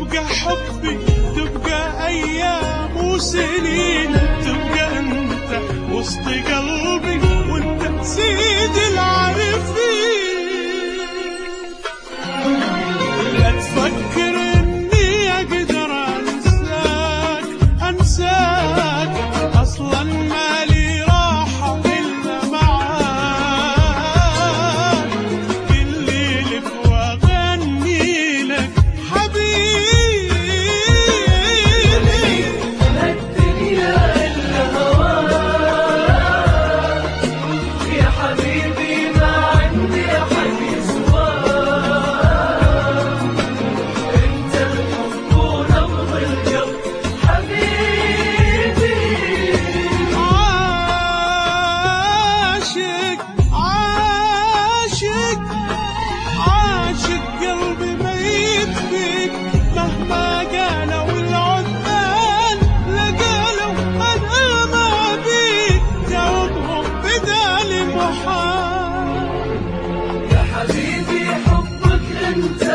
يبقى حبي، تبقى أيام وسنين، تبقى أنت وسط قلبي وأنت سيد العارفين. لا تفكر إني أقدر أنساك، أنساك أصلاً مالي راحة إلا معاك، كل ليلك وأغني لك حبيبي. الدنيا إلا هواك يا حبيبي، ما عندي أحد يسواك، أنت الحب ونبض القلب حبيبي. عاشق عاشق عاشق قلبي ميت فيك، مهما قالوا العذاب لقالوا أنا ما بيك، جاوبهم بدالي محال. يا حبيبي حبك أنت